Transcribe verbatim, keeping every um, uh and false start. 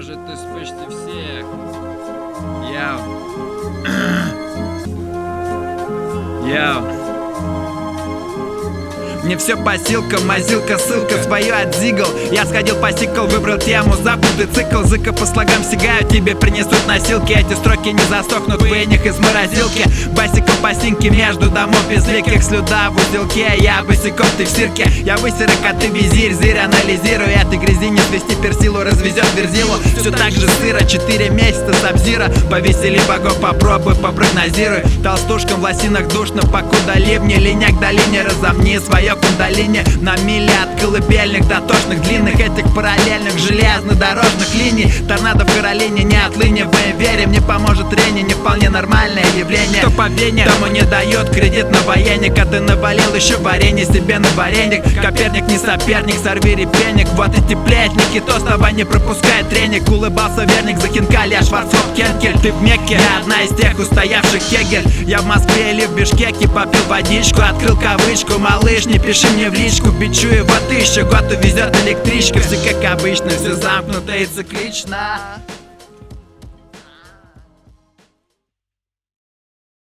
Может, ты спишь-то всех. Яу. Яу. Мне все по силкам, мазилка, ссылка, свою отзигал. Я сходил по сикл, выбрал тему, запутый цикл. Зыка по слогам сигают, тебе принесут носилки. Эти строки не засохнут в пенях из морозилки. Басиком по синьке между домов безликих. Слюда в узелке, я босиком, ты в цирке. Я высерок, а ты визирь, зырь, анализирую. Этой грязи не свести персилу, развезет верзилу. Все так же сыро, четыре месяца сабзира. Повесели богов, попробуй, попрогнозируй. Толстушкам в лосинах душно, покуда ливни. Линяк долине, разомни свое кундалини. На мили от колыбельных до тошных длинных этих параллельных железнодорожных линий. Торнадо в Каролине, не отлыни в вере. Мне поможет трение, не вполне нормальное явление. Кто по вене, тому не дает кредит на военник. А ты навалил еще варенье себе на вареник. Коперник не соперник, сорви репейник. Вот эти плетники, то с тобой не пропускает треник. Улыбался верник за Хинкали, а Шварцвальд Кенкель. Ты в Мекке, я одна из тех устоявших Кегель. Я в Москве или в Бишкеке попил водичку, открыл кавычку. Малыш, не пиши мне в личку, бичу его тысячу. Год увезет электричка, все как обычно, все замкнуто и циклично.